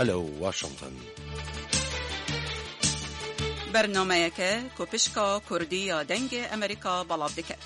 هلو واشنطن برنامه که کوپشکا کردی یا دنگ امریکا بلاب دکت.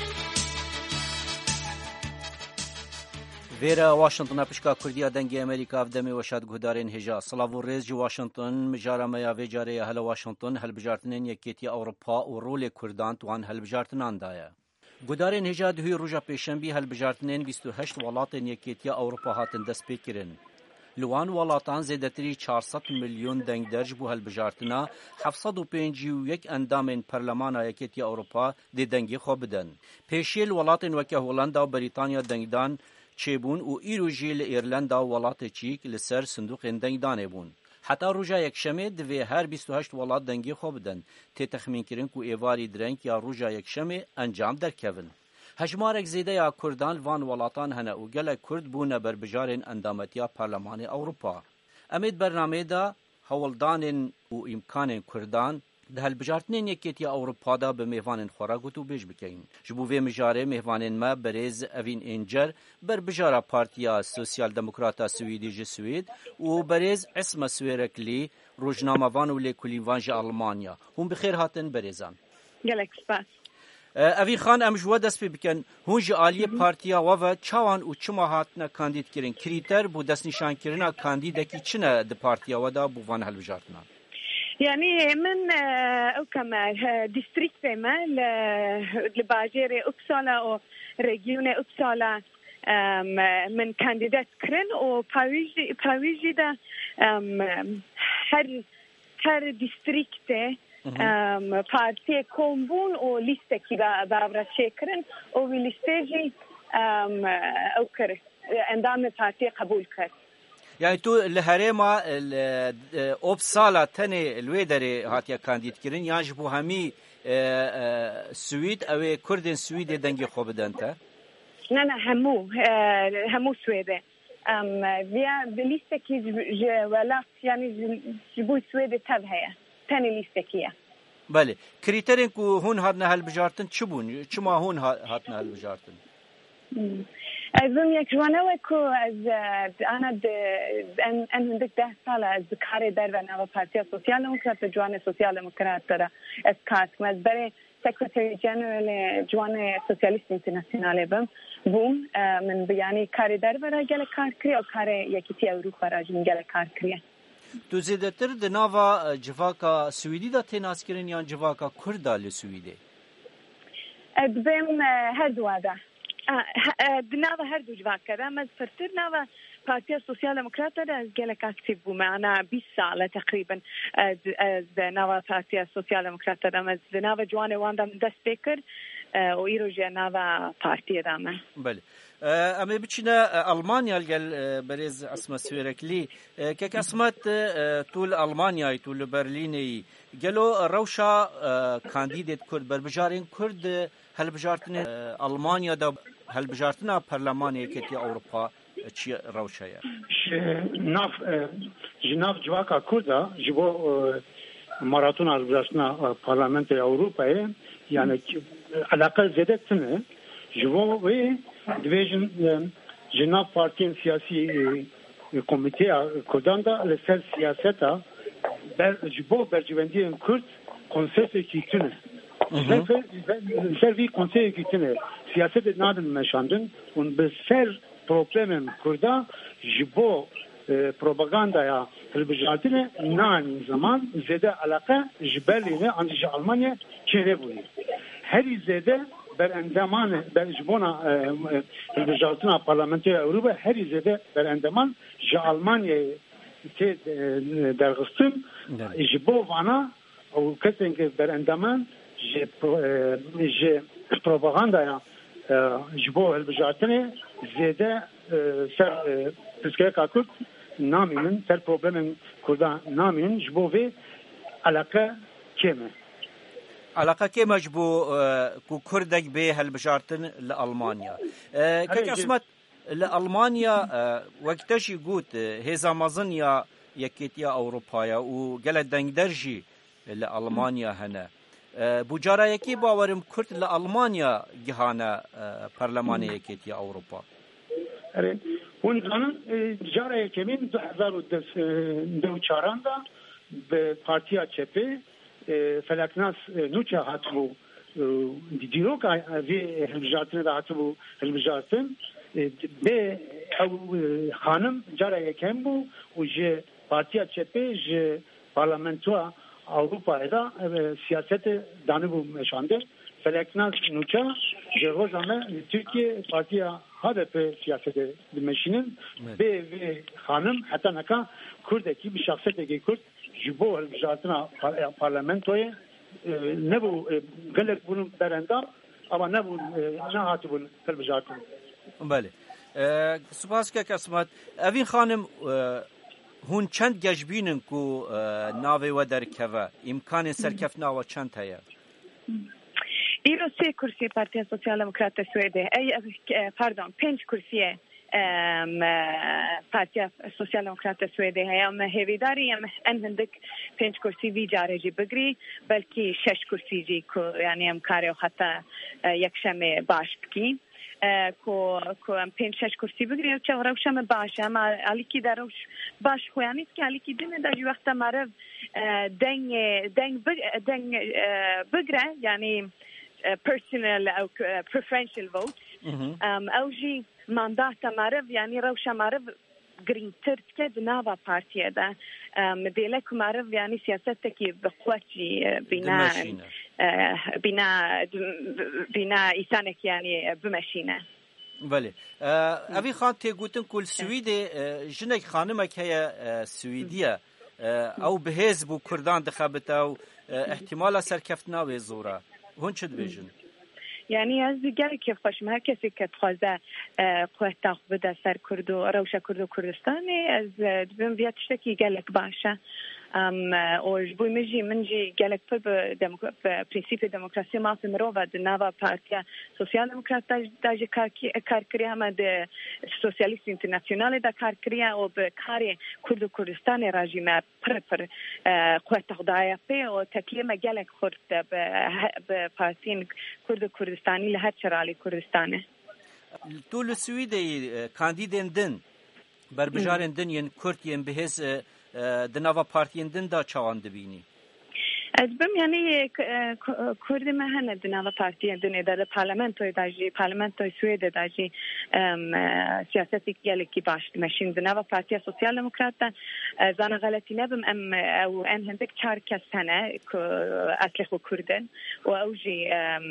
ویرا واشنطن پشکا کردی یا دنگ امریکا افدمی وشاد گهدارین هجا صلاف و ریز جو واشنطن مجارا میا ویجاره هل واشنطن هل بجارتنین یکیتی اوروپا و رول کردان توان هل بجارتنان دایا. گهدارین هجا دهی روژا پیشنبی هل بجارتنین 28 ولاتن یکیتی اوروپا هاتن دست پیکرین. لوان ولاتان زیدتری 400 میلیون دنگ درج بو هالبجارتنا 751 اندام پارلمان یکیتی اروپا دی دنگی خو بدن پیشیل ولاتن وکه هولندا و بریتانیا دنگدان چیبون و ایروجیل ایرلندا و ولات چیک لسر صندوق دنگدان بون حتی روجا یکشمه دوی هر 28 ولات دنگی خو بدن تی تخمین کرن کو ایواری درنگ یا روجا یکشمه انجام درکوین هجمارک زیده یا کردان وان ولاتان هنه و گل کرد بونه بر بجارن اندامتیا پارلمان اوروپا. امید برنامه دا هولدان و امکان کردان ده هلبجارتنین یکیتیا اوروپا دا به میوان خوراگوت و بیش بکین. جبو وی مجاره میوانین ما بریز اوین انجر بر بجاره پارتیا سوسیال دموکراتا سویدی سوید و بریز اسم سویرکلی روزنامه وان و لیکولی وانج آلمانیا. هم بخیر هاتن بریزان. گلک سپاس. اوی خان ام جوا دست بکن هونج عالی پارتیا و چوان و چما هاتنا کاندید کرن کریتر بو دست نشان کرنا کاندید کی چنه د پارتیا و دا بو وان هلبجارتنا يعني من او كما ديستريكت ما لباجير اوبسالا او ريجيون اوبسالا من كانديدات كرن و باويجي دا هر ديستريكت پارتی کومبون و لیسته کی با شکرن و لیسته جی او کرد اندام پارتی قبول کرد. یعنی تو لهرما اوبسالا تنه الویدری هاتیا کاندید کردن یا جبو همی سوید او کردن سوید دنگی خوب دنته؟ نه همو سویده. ویا لیسته کی ولا یعنی جبو سوید تبهیه. تاني ليستكية. بله. كريترين كو هون هادنا هالبجارتن شبون؟ شما هون هادنا هالبجارتن؟ أظن يكجوانا وكو أنا هندك 10 سال از کار در و نو پارتی سوسیال دموکرات جوان سوسیال دموکرات داره از کار مز برای سکرتری جنرال جوان سوسیالیست اینترنشنال بوم من بیانی کار در و راجل کار کری و کار یکیتی اروپا راجل گل کار کریه. تو زیادتر د ناوا جواکا سویدی دا تناس کرن یا جواکا کردا لسویدی؟ دبیم هر دو ده. د ناوا هر دو جواکا ده. مز فرتر ناوا پارتی سوسیال دموکرات ده از گلک اکتیو بوم. انا 20 سال تقریبا از ناوا پارتی سوسیال دموکرات ده. مز ناوا جوان واندم دست بکر و ایروجه ناوا پارتی دامه. بله. اما بچنا المانیا الجل بريز اسمه سويركلي كاسمات طول المانيا طول برليني قالوا روشا كانديديت كرد بربجارين كرد هل بجارتنا المانيا دا هل بجارتنا برلمانيا كتي اوروبا چي روشا يا جناف جواكا كردا جبو ماراتون اربجارتنا برلمان اوروبا يعني علاقه زادتنا جبو و دیویژن جناب پارتین سیاسی کمیته کردان دا لسر سیاستا جبو برجوندی کرد کنسیس کیتونه لسر وی کنسیس کیتونه سیاست نادن مشاندن و بسر پروبلم کردا جبو پروپاگاندا یا البجاتine نان zaman زده علاقه جبلینه انجا آلمانیا چه بودی هری زده بر اندمان بر جبونا البجاتنا پارلمانتری اروپا هری زده بر اندمان جا آلمانیا تی درگستم جبو وانا او کسی که بر اندمان ج پروپاگاندا یا جبو البجاتنه زده سر پسکه کاکوت نامین سر پروبلم کردان نامین جبو و علاقه کمه علاقه که مجبو کو کردک به هالبجارتن لألمانيا كيك اسمت لألمانيا وقتشي قوت هزا مظنيا يكيتيا أوروبايا وقال دنگدرجي لألمانيا هنا بجارة يكي باورم كرد لألمانيا جهانا برلمانيا يكيتيا أوروبا ونزانن جاره کمین 2004 دا به پارتیا چپه فلکناس نوچه هاتبو دیروک وی هلبجارتن دا هاتبو هلبجارتن به او خانم جاره کم بو و جه پارتیا چپه جه پارلمنتوا اوروپا دا سیاست دانبو مشانده فلکناس نوچه جه روزانه ترکیه پارتیا HDP siyasete bilmeşinin ve hanım hatta naka Kurdaki bir şahsiyete Kurd jibo helbijatına parlamentoya ne bu gelek bunun berendam ama ne bu ne hatı bunun helbijatına. Bəli. Spas ki Asmat evin hanım hun çend gecbinin ku nave ve derkeve imkanı serkefna ve çend heye. ایرو 3 کرسی پارتی سوسیال دموکرات سوئده پاردون 5 کرسی پارتی سوسیال دموکرات سوئده هم هویداری هم هندک 5 کرسی وی جاره جی بگری بلکه 6 کرسی جی کو یعنی هم کاریو حتی یک شمه باش بکی کو هم 5-6 کرسی بگیری و چه روشم باشه اما علی کی دروش باش خویانیت که علی کی دینه در وقت معرف دنگ بگره یعنی personal او preferential votes او جی ماندات معرف یعنی روش معرف گرینتر که دنوا پارتیه ده مدیلک معرف یعنی سیاست کی بقوتی بنا ایسانک یعنی بمشینه بله اوی خان تگوتن کل سوید جنک خانم که سویدیه او بهز بو کردان دخبت او احتمال سرکفتنا و زوره هون چه بیجن یعنی از دیگری که خوشم هر کسی که خواسته قوت بده سر کرد و روش کرد و کردستانی از بیم بیاد شکی گلک باشه و جبوی منجی گلک پر به پرینسیپ دموکراسی مافی مرو و دنوا پارتیا سوسیال دموکرات داجی کار کری همه ده سوسیالیست اینترناسیونال دا کار کری و به کار کرد و کردستان راجیمه پر قوت خدای پی و تکلیم گلک خورد به پارتین کرد و کردستانی لحد شرالی کردستانه طول سویدی کاندیدین دن بربجارن دن ین کرد ین بهز دنوا پارتین دن دا چوان دبینی از بم یعنی کرد مهنه دنوا پارتین دن در پارلمنتوی داجی پارلمنتوی سوئد داجی سیاستی گلکی باش ماشین دنوا پارتی سوسیال دموکرات زان غلطی نبم ام او ان هندک 4 سنه اصل خو کردن و اوجی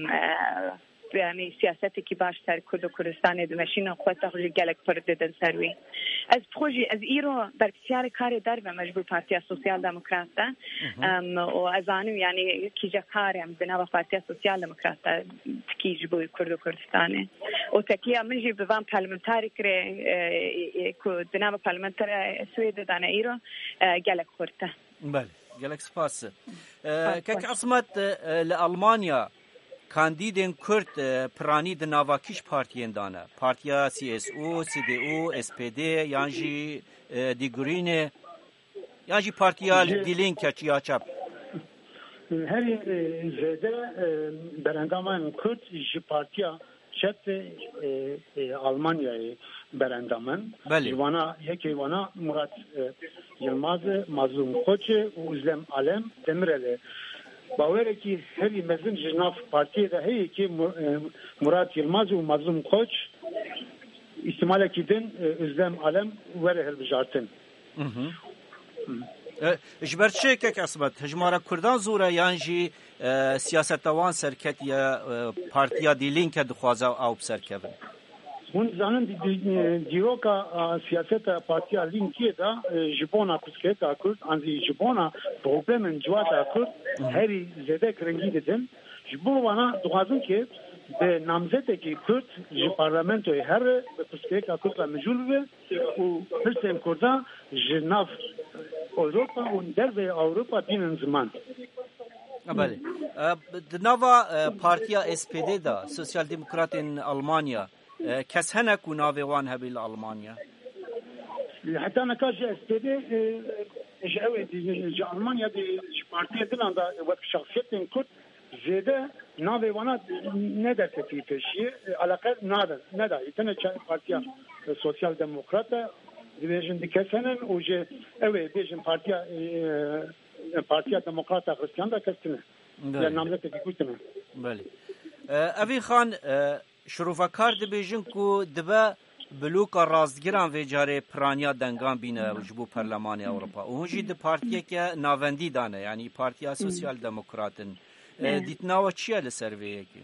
یعنی سیاستی که باش تر کرد و کردستان دمشین خود تاخوجی گلک پرددن سروی از پروژه از ایرو بر بسیار کار در و مجبور پارتی سوسیال دموکرات و از آنو یعنی کیجا کارم بنا پارتی سوسیال دموکرات کی جبوی کرد و کردستان و تکلیه منجی بوام پارلمانتاری کره کو بنا پارلمانتار سوئد دانه ایرو گلک خورده بله گلک سپاس که عصمت لألمانیا کاندیدین کرد پرانی د ناواکیش پارتیین دانه پارتیا CSU, CDU, SPD یانجی دی گرین یانجی پارتیا دی لینک چیا چپ هری زده برندمان کرد جی پارتیا چپ آلمانیای برندمان جوانا یکی وانا مراد یلماز مظلوم خوچ و özlem alem demireli باوره کی هری مزن جناف پارتی ده هی کی مراد یلماز و مظلوم خوچ استعمال کیدن özlem alem وره هلبجارتن جبرت شيكك أصبت هجمارة كردان زورا يانجي سياستوان سركت يا بارتيا دي لينك دخوازا أو بسركبن هون زانن دیروکا سیاست پارتیا لینکی دا جبونا پسکتا کرد انزی جبونا پروبلمن جواتا کرد هری زده کرنگی دیدن جبو وانا دوازن که به نامزده که کرد جی پارلمنتوی هر به پسکتا کرد و مجول و پرسیم کرده جناف اوروپا و در به اوروپا دینن زمان بله نوا پارتیا SPD دا سوسیال دموکرات in Almanya کس هنک و ناویوان هبیل آلمانیا حتی نکاش SPD جاوی دی آلمانیا دی پارتی دلان دا وقت شخصیت کرد زیده ناوی وانا ندرت فی پیشی علاقه ندا یتنه پارتیا سوسیال دموکرات دیویژن دیکسنن اوجه اوه دیویژن پارتیا دموکرات خریستان دا کستنه یا نامزد دیگوتنه. بله. اوی خان شروفکار دیویژن کو دبا بلوکا راستگیران و جاره پرانیا دنگان بینه وجبو پرلمان اوروپا و هنجی ده پارتیه که ناوندی دانه یعنی پارتیا سوسیال دموکراتن دیتناوه چیه لسرویه که؟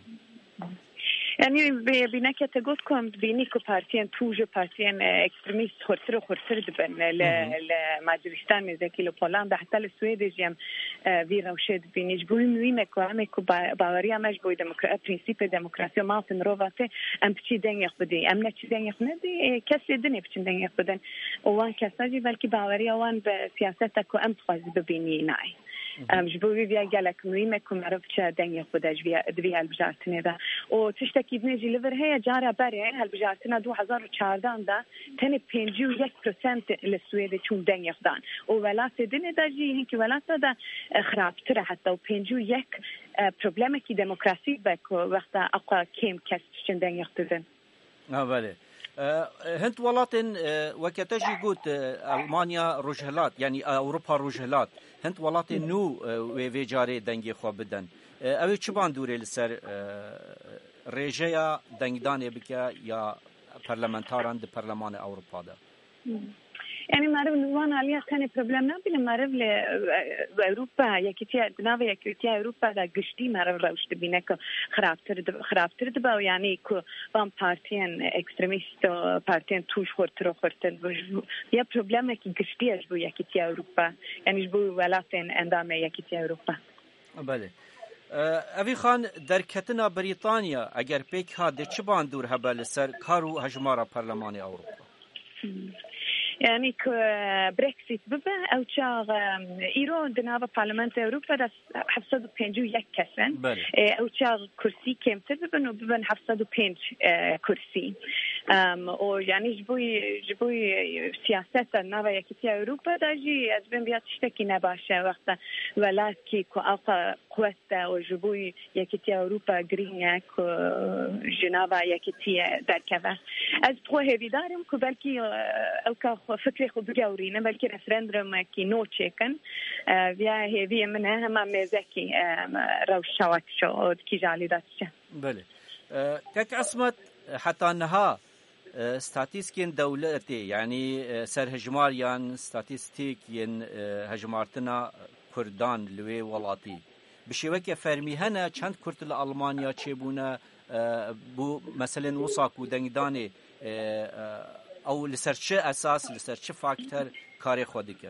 یعنی بینه که تگوت کم بینی که پارتیان توج پارتیان اکستریمیست خورتر دبن لمجلستان میزکی لپولند حتی لسوید جیم وی روشد بینیش بوی میمه که همه که باوری همش بوی پرینسیپ دموکراسی ما فن روواته ام بچی دنیخ بدی ام نچی دنیخ ندی کسی دنی بچین دنیخ بدن وان کساجی بلکی باوری وان به سیاست که ام تخوازی ببینی نای جبوی ویا گلک میمه که معرف چه دنیخ بدش ویا البجارتنه ده و تشتکی بنجی لیور هیا جارا بره هالبجارتنا 2014 دا تنی 51% للسويد چون دنیخ دان و ولات دنی دا جی هنکی ولات دا خرابتره حتی و 51 پروبلمه کی دموکراسی بک وقتا اقا کم کس چون دنیخ دن. بله. هند ولاتن وكتاجي قلت ألمانيا رجهلات يعني أوروبا رجهلات هند ولاتن نو وفي جاري دنجي خو بدن أوي چبان دوري لسر رجيا دنجدان بكا يا برلمانتاران دي برلمان أوروبا دا يعني معرف نوان عليها ثاني بروبلم نبي معرف لأوروبا يكتيا ناوي يكتيا أوروبا دا قشتي معرف روش تبينك خرابتر دبا يعني كو بام بارتيان إكستريميست بارتيان توش خورتر يا بروبلم كي قشتي أجبو يكتيا أوروبا يعني أجبو ولاتين أندام يكتيا أوروبا. بله. اوی خان در کتنا بریتانیا اگر پیک ها ده چه باندور هبه لسر کارو هجمارا پرلمان أوروبا؟ يعني بريكسيت ببا أو شاغ إيران دنابا برلمان أوروبا داس 751 كسن أو شاغ كرسي كم تببن وببن 705 كرسي أو يعني جبوي سياسة النابا يكتيا أوروبا داجي أزبن بيات تشتكي نباشا وقتا ولكن كو ألقى قوة وجبوي يكتيا أوروبا جرينيا كو جنابا يكتيا دركبا از بخواه بیدارم که بلکی اوکا فکری خود بجاورینه بلکی رفرندرم کی نو چکن ویا هیوی منه همه میزکی روش شوات شو کی جالی داشته. بله. كك اسمت حتى انها ستاتيستيكين دولتي يعني سر هجماريان ستاتيستيكين هجمارتنا كردان لوي ولاتي بشوكه فرمي هنا چند كرد الالمانيا چبونه بو مثلا وصاك ودنگداني او لسر چه اساس لسر چه فاکتور کاری خود کن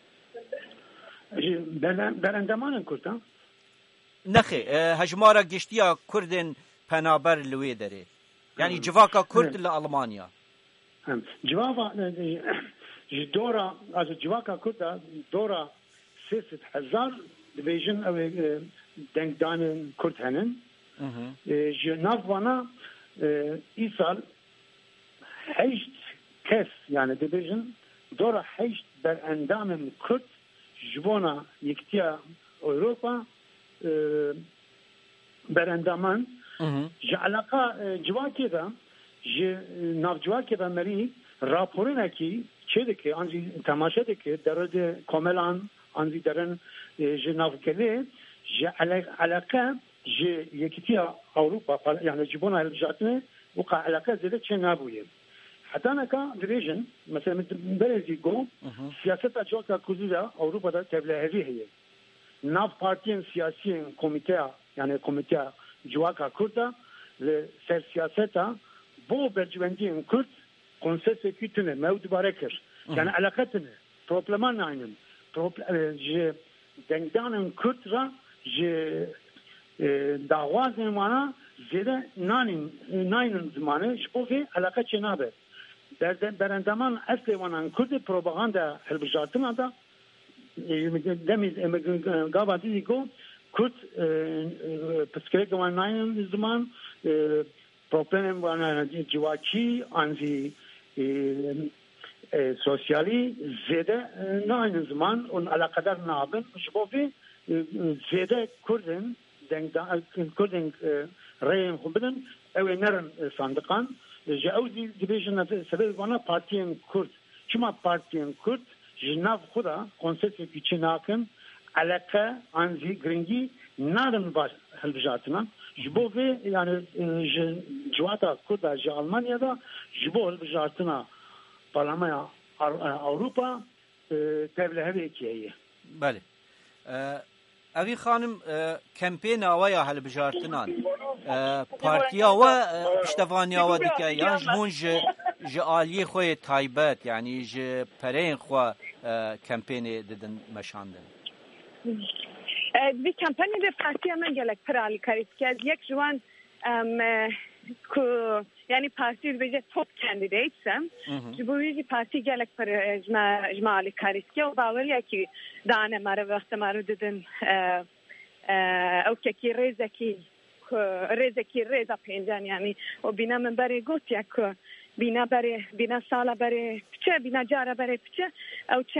برندمان کرد نخی هجمارا گشتیا کردن پنابر لوی داره یعنی جواکا کرد لألمانیا جواکا دورا از جواکا کرد دورا 300,000 دیویژن او دنگدان کرد هنن جناف وانا ایسال 8 کس یعنی دیویژن دورا 8 بر اندام کرد جوانا یکتیا اوروپا بر اندامان علاقه جواکی دا ناف جواکی دا مری راپورن کی چه دکه آنجی تماشا دکه درد کاملان آنجی درن جناف کلی علاقه یکتیا اوروپا یعنی جبونا الجاتنه وقع علاقه زده چه نبوده حتی نکا دیویژن مثلا برزی گو سیاست جواکا کوزیدا اوروپا دا تبلیغی هیه ناف پارتین سیاسی کمیته یعنی کمیته جواکا کرده لسر سیاستا بو برجوندی کرد کنسس کتنه مود بارکر یعنی علاقتنه پروبلمان ناینم جه دنگدان کرد را جه دعواز نمانا زیده ناینم زمانه شبوه علاقه چه نابه برندمان اصلی وانان کرد پروپاگاندا هلبجارتنا دا دمیز گابا دیدی کو Kurt psikoloji var zaman problem var civaki anzi sosyali zede aynı zaman on alakadar nabın şubofi zede Kurdun دنگ کردن رأی خوبن او نرن صندوقان جاو دیویژن سبب وانا پارتیان کرد چما پارتیان کرد جناف خدا کنسپت کی چناکن علاقه انزی گرینگی نادم باش هلبجاتنا جبوه yani جواتا کرد ج آلمانیا دا جبو هلبجاتنا پارلمان Avrupa tevlehe kiye. بله. اوی خانم کمپین آویا هل بجارتنان پارتیا و پشتوانیا و دیگه یا جمون ج آلی خوی تایبت یعنی ج پرین خو کمپین ددن مشاندن. بی کمپین د پارتیا من گلک پرالی کریت که از یک جوان یعنی پارتی بجه توپ کاندیدیتسم جبویی پارتی گلک پر اجمالی کریت که و باوریه که دانه مرا وقت مرا دیدن او که ریزه پیندن یعنی و بینا من برای گوت یک بینا سالا برای پچه بینا جارا برای پچه او چه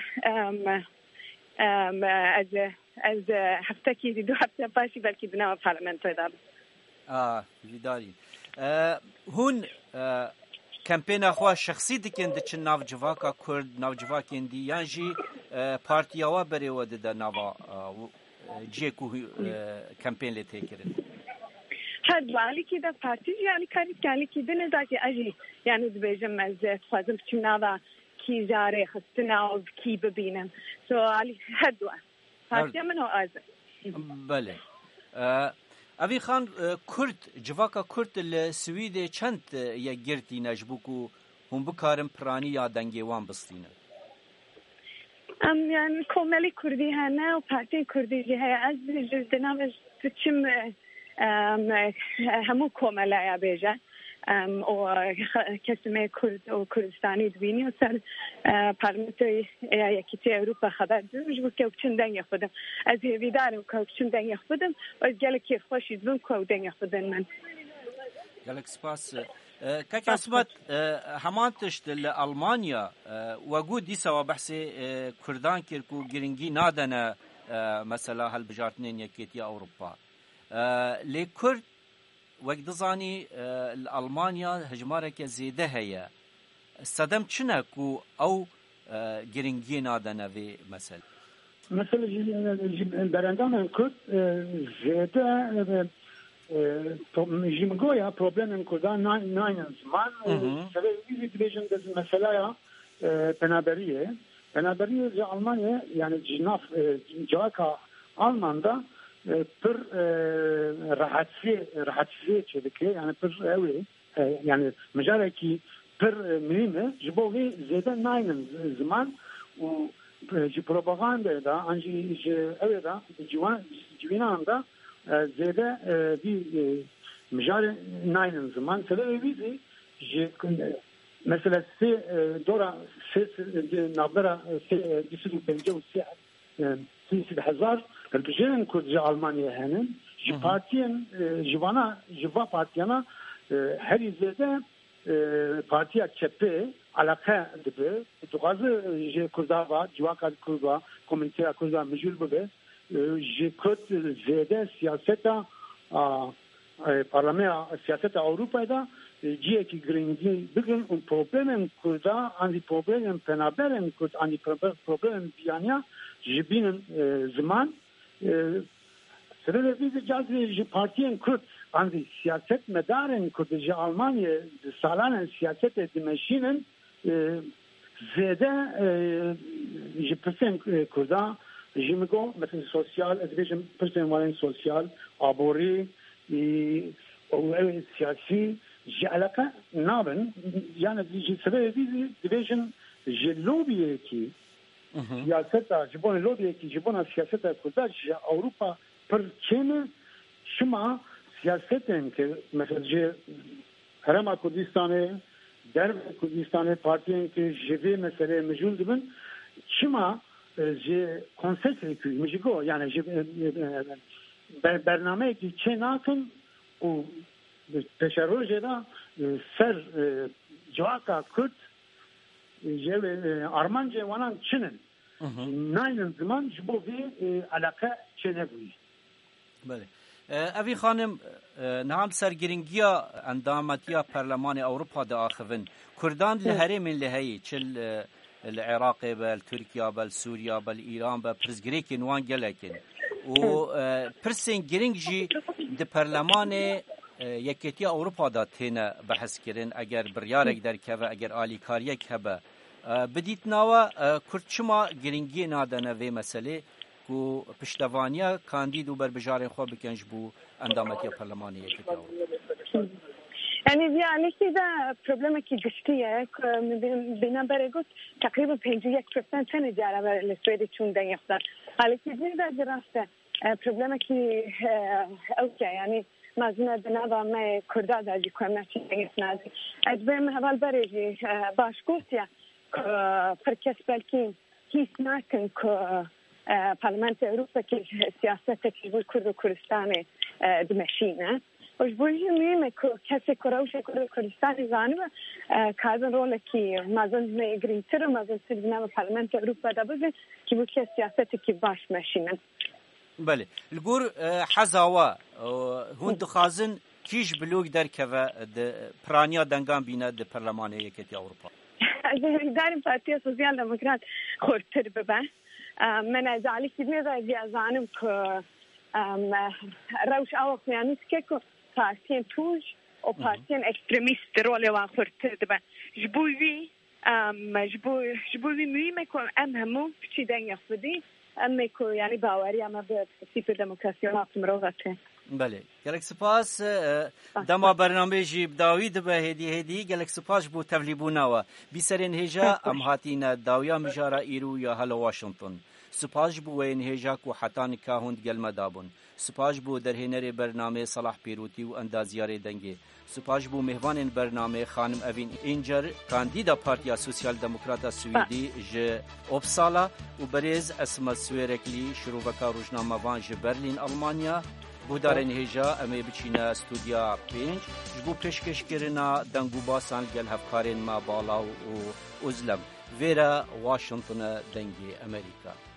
از هفته کی دو هفته پاشی بلکی بنا پارلمنت داد. ویداری. هون کمپین خوا شخصی دکند چه ناو جواکا کرد ناو جواکین دی یانجی پارتیاوا بری ود د ناوا جیکو کمپین لته کرد. هر والی کی د پارتی یعنی کاری کی دنه داکی اجی یعنی دبیجم از خواستم چه ناوا کی جاره خستنا و کی ببینم سو علی هدوا پارتی من هو از بله اوی خان کرد جواکا کرد لسوید چند یا گرتی نجبوکو هم بکارم پرانی یا دنگیوان بستینه یعنی کاملی کردی هنه و پارتی کردی جه از جزدنام چم همو کاملا یا بیجه و کسمه کرد و کردستانی دبینی و سر پارلمنتوی یکیتی اروپا خبر دارم جبو که چند دنگ خودم از ویدارم که چند دنگ خودم و از گله که خوشی دبم که دنگ خودم من گلک سپاس که اسمت همان تشت لألمانیا وجود دیسا و بحث کردان کرکو گرینگی نادنه مثلا هل بجارتنین یکیتی اروپا لکرد وقت دزانی الألمانيا هجمارك زيده هي الصدم چنكو أو جرينجينا دنوي مثلا برندان كرد زيده جيمغويا بروبلم كردان ناين زمان سبب ديفيجن دز مسألة بنابريه جا ألمانيا يعني جناف جواكا ألماندا پر راحتیه چه یعنی پر اوی یعنی مجاله کی پر مهمه جبوی زیاده ناینن زمان و جی پروپاگاندا دا انجی اوی دا جوانان دا زیاده دی مجاله ناینن زمان سبب ویزی جی مثلا سی دورا سی نابرا سی دیسو پنجاه و سی هزار البجين كود جا ألمانيا هنن جبارتين جوا بارتيانا هري زيادة بارتيا كبه علاقة دبه تغازı جي كردava جواكا كردا كومنتيا كردا مجول ببه جي كود زيادة سياستا برلمان سياستا أوروبا دا جيه كي غرينجي بگن un problemen kurda ani problemen penaberen kurd ani problem biyania jibinin zaman سبب ویز جازی پارتیان کرد آنی سیاست مدارن کردی آلمانیا سالان سیاست دمشینن زیاده جپسن کردا جیمگو مثل سوسیال ادویژن پرسن وارن سوسیال آبوری او سیاسی جعلقه نابن یعنی سبب ویز ادویژن جلوبیه کی siyaseta jibon lobiyeki jibon siyaseta kurda Avrupa per çene şuma siyasetin ki mesela Herama Kurdistan'ı Derb Kurdistan'ı partiyen ki jivi mesele mecul dibin şuma je konsept ki mejigo yani bername ki çenakın o teşerrojeda ser Joaka Kürt Armanca vanan Çin'in naynın zaman jibo bir alaka çenebuyi. Böyle. اوی خانم نام سرگرنگیا اندامتیا پارلمان اوروپا دا آخوین کردان لهره من لهی چل العراق بل ترکیا بل سوریا بل ایران بل پرزگریک نوان گلکن و پرسین گرنگ جی ده پارلمان یکیتی اوروپا دا تینه بحث کرن اگر بریارک در که و اگر آلیکاریک هبه بدیت ناوا کرچما گرنگی نادنه و مسئله کو پشتوانیا کاندید و بربجار خو بکنج بو اندامتی پارلمانی یکیتی اوروپا یعنی دیگه دا پروبلم کی گشتیه که بینام برای گفت تقریبا 51% تنه جاره بر لسویدی چون دنیافتن حالی که دیگه دا راسته پروبلم کی اوکه یعنی مازنه بنابا ما کرده دا جی کنم نچی دنیافتن از بریم حوال برای باش گفتیا که پرکس بلکیم هیچ نکن که پارلمانت اوروپا که سیاست که بود کرد و کردستان دمشینه وش بوجی میمه که کسی کراوش کردستان زانه کاربن روله که مازن میگرینتر و مازن سیدنام پارلمانت اوروپا دا بزن که بود که سیاست که باش مشینن. بله الگور حزاوا هون دخازن کیش بلوگ در که پرانیا دنگان بینه ده پارلمان یکیتی اوروپا. داریم پارتی سوسیال دموکرات خورتر ببه. من از علی کدی زانم که روش آوا خیانیست که پارتین توج و پارتین اکستریمیست روله و خورتر دبن. جبوی میمه که همون چی دنیا فدی اما که یعنی باوری اما به سیپ دموکراسی و حاکم روزته. بله گلک سپاس دما برنامه جیب داوید به هدی گلک سپاس بو تبلیبونا و بیسرین هجا ام هاتین داویا مجارا ایرو یا هلا واشنطن سپاس بو وین هجا کو حتان کاهوند گلم دابون سپاس بو در هنر برنامه صلاح پیروتی و اندازیار دنگی سپاس بو مهوان برنامه خانم اوین اینجر کاندیدا پارتیا سوسیال دموکراتا سویدی ج اوبسالا و بریز اسم سویرکلی شروع روزنامه وان ج برلین آلمانیا بودارن هجا امی بچینه استودیا 5 جبو پیشکش کرنا دنگو باسان گل هفکارین ما بالا و ازلم ویرا واشنطن دنگی امریکا